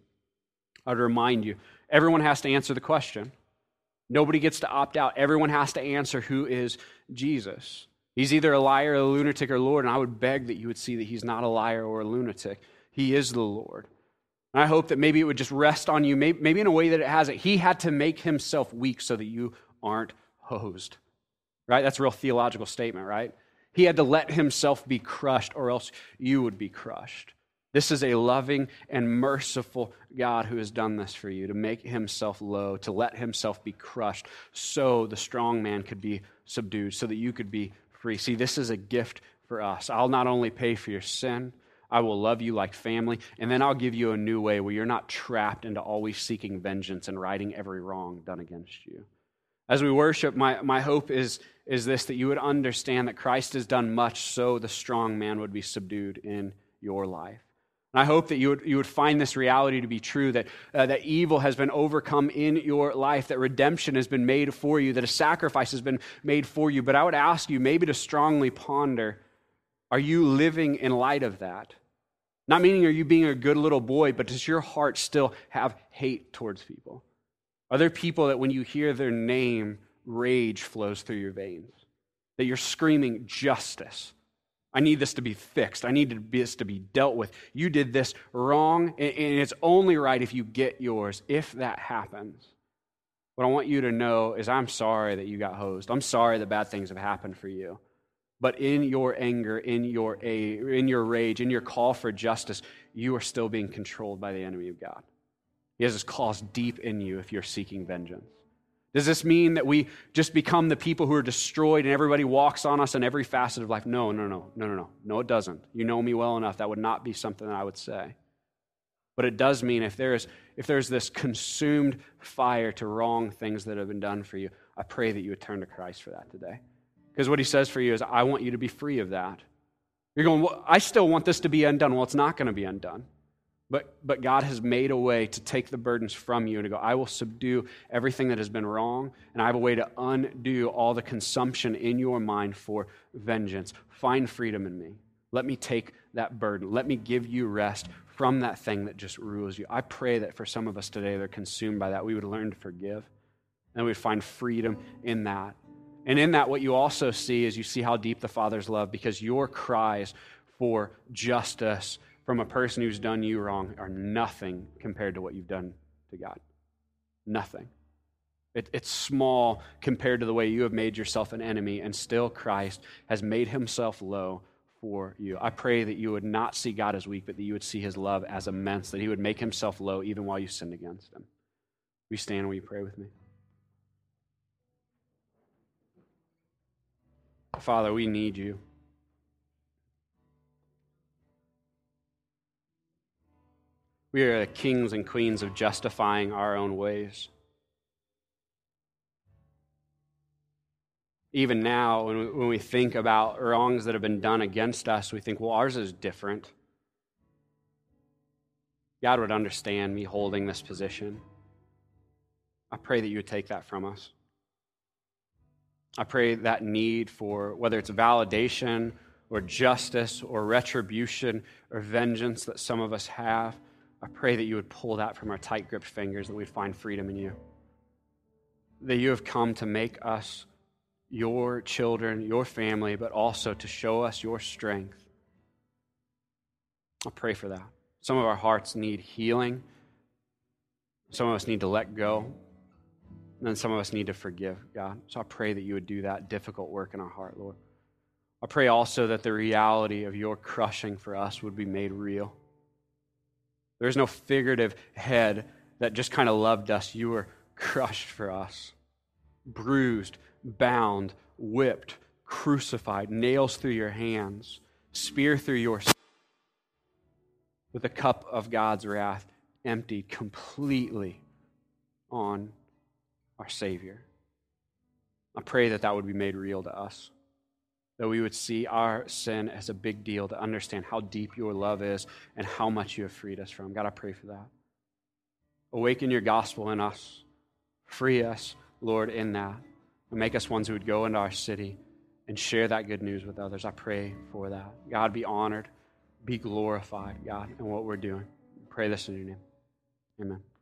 I would remind you, everyone has to answer the question. Nobody gets to opt out. Everyone has to answer who is Jesus. He's either a liar, a lunatic, or Lord, and I would beg that you would see that he's not a liar or a lunatic. He is the Lord. And I hope that maybe it would just rest on you, maybe, maybe in a way that it hasn't. He had to make himself weak so that you aren't hosed. Right? That's a real theological statement, right? He had to let himself be crushed or else you would be crushed. This is a loving and merciful God who has done this for you, to make himself low, to let himself be crushed so the strong man could be subdued, so that you could be free. See, this is a gift for us. I'll not only pay for your sin, I will love you like family, and then I'll give you a new way where you're not trapped into always seeking vengeance and righting every wrong done against you. As we worship, my, my hope is, is this, that you would understand that Christ has done much so the strong man would be subdued in your life. And I hope that you would, you would find this reality to be true, that, uh, that evil has been overcome in your life, that redemption has been made for you, that a sacrifice has been made for you. But I would ask you maybe to strongly ponder, are you living in light of that? Not meaning are you being a good little boy, but does your heart still have hate towards people? Are there people that when you hear their name, rage flows through your veins? That you're screaming justice. I need this to be fixed. I need this to be dealt with. You did this wrong, and it's only right if you get yours. If that happens, what I want you to know is I'm sorry that you got hosed. I'm sorry that bad things have happened for you. But in your anger, in your in your rage, in your call for justice, you are still being controlled by the enemy of God. He has his claws deep in you if you're seeking vengeance. Does this mean that we just become the people who are destroyed and everybody walks on us in every facet of life? No, no, no, no, no, no. No, it doesn't. You know me well enough. That would not be something that I would say. But it does mean if there is if there's this consumed fire to wrong things that have been done for you, I pray that you would turn to Christ for that today. Because what he says for you is, I want you to be free of that. You're going, well, I still want this to be undone. Well, it's not going to be undone. But, but God has made a way to take the burdens from you and to go, I will subdue everything that has been wrong, and I have a way to undo all the consumption in your mind for vengeance. Find freedom in me. Let me take that burden. Let me give you rest from that thing that just rules you. I pray that for some of us today that are consumed by that, we would learn to forgive, and we would find freedom in that. And in that, what you also see is you see how deep the Father's love, because your cries for justice from a person who's done you wrong are nothing compared to what you've done to God. Nothing. It, it's small compared to the way you have made yourself an enemy, and still Christ has made himself low for you. I pray that you would not see God as weak, but that you would see his love as immense, that he would make himself low even while you sinned against him. Will you stand and will you pray with me? Father, we need you. We are the kings and queens of justifying our own ways. Even now, when we, when we think about wrongs that have been done against us, we think, well, ours is different. God would understand me holding this position. I pray that you would take that from us. I pray that need for, whether it's validation or justice or retribution or vengeance that some of us have, I pray that you would pull that from our tight-gripped fingers, that we'd find freedom in you. That you have come to make us your children, your family, but also to show us your strength. I pray for that. Some of our hearts need healing. Some of us need to let go. And then some of us need to forgive, God. So I pray that you would do that difficult work in our heart, Lord. I pray also that the reality of your crushing for us would be made real. There's no figurative head that just kind of loved us. You were crushed for us, bruised, bound, whipped, crucified, nails through your hands, spear through your side, with the cup of God's wrath emptied completely on our Savior. I pray that that would be made real to us, that we would see our sin as a big deal, to understand how deep your love is and how much you have freed us from. God, I pray for that. Awaken your gospel in us. Free us, Lord, in that. And make us ones who would go into our city and share that good news with others. I pray for that. God, be honored, be glorified, God, in what we're doing. I pray this in your name. Amen.